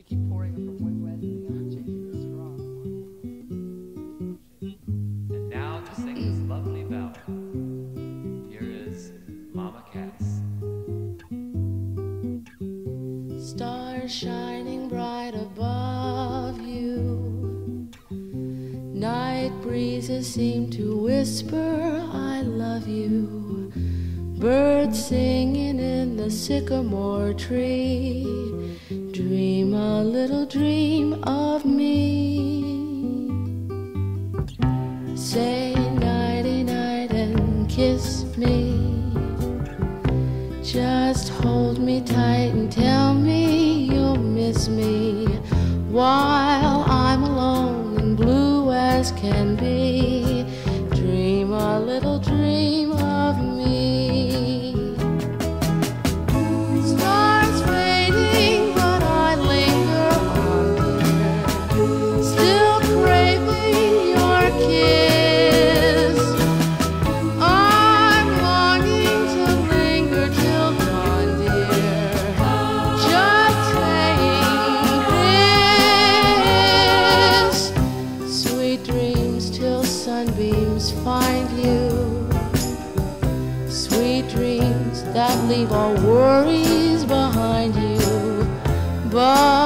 keep pouring it from one glass to the other, changing the straw. And now to sing this lovely ballad, here is Mama Cass. Stars shining bright above you, night breezes seem to whisper I love you, birds singing in the sycamore tree, dream a little dream of me. Say nighty night and kiss me, just hold me tight and tell me you'll miss me while I'm alone and blue as can be. Dream a little dream of me. Stars fading, but I linger on, dear, still craving your kiss. I'm longing to linger till dawn, dear, just saying this. Sweet dreams till sunbeams find you, sweet dreams that leave all worries behind you. But